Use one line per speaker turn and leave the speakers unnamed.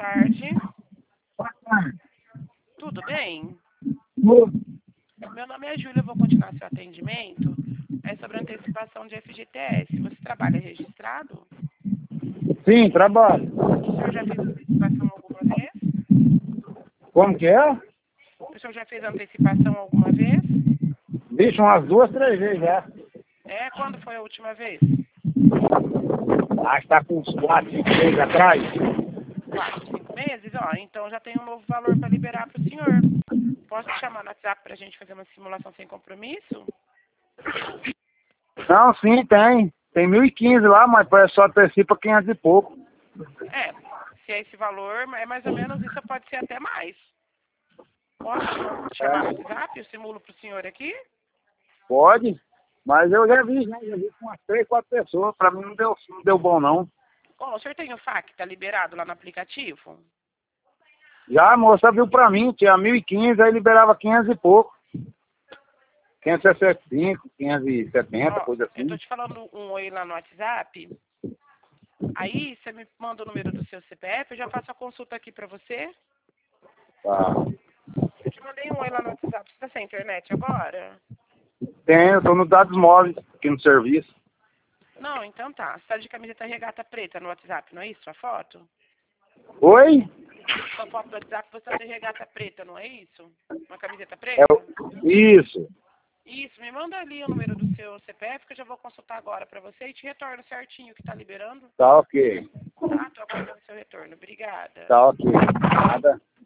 tarde.
Boa tarde.
Tudo bem?
Tudo.
Meu nome é Júlia, eu vou continuar seu atendimento. É sobre antecipação de FGTS. Você trabalha registrado?
Sim, trabalho.
O senhor já fez antecipação alguma vez?
Como que é?
O senhor já fez antecipação alguma vez?
Bicho, umas 2, 3 vezes já.
É, quando foi a última vez?
Acho que tá com uns 4, 5 meses atrás.
4, 5 meses? Ó, então já tem um novo valor para liberar para o senhor. Posso te chamar no WhatsApp para a gente fazer uma simulação sem compromisso?
Não, sim, tem. Tem 1.015 lá, mas só antecipa 500 e pouco.
É, se é esse valor, é mais ou menos isso, pode ser até mais. Posso te chamar no WhatsApp? Eu simulo para o senhor aqui?
Pode, mas eu já vi com umas 3, 4 pessoas. Pra mim não deu bom, não.
Bom, o senhor tem o FAQ, tá liberado lá no aplicativo?
Já a moça viu pra mim, tinha 1.015, aí liberava 500 e pouco. 565, 570,
Ó,
coisa
eu
assim.
tô te falando um oi lá no WhatsApp. Aí você me manda o número do seu CPF, eu já faço a consulta aqui pra você.
Tá.
Eu te mandei um oi lá no WhatsApp. Você tá sem internet agora?
Tem, eu tô no Dados Móveis, aqui no serviço.
Não, então tá. Você tá de camiseta regata preta no WhatsApp, não é isso? Sua foto?
Oi?
Sua foto do WhatsApp, você tá de regata preta, não é isso? Uma camiseta
É,
preta?
isso.
Isso, me manda ali o número do seu CPF que eu já vou consultar agora pra você e te retorno certinho que tá liberando.
Tá ok.
Tá? Tô aguardando seu retorno. Obrigada.
Tá ok. Nada.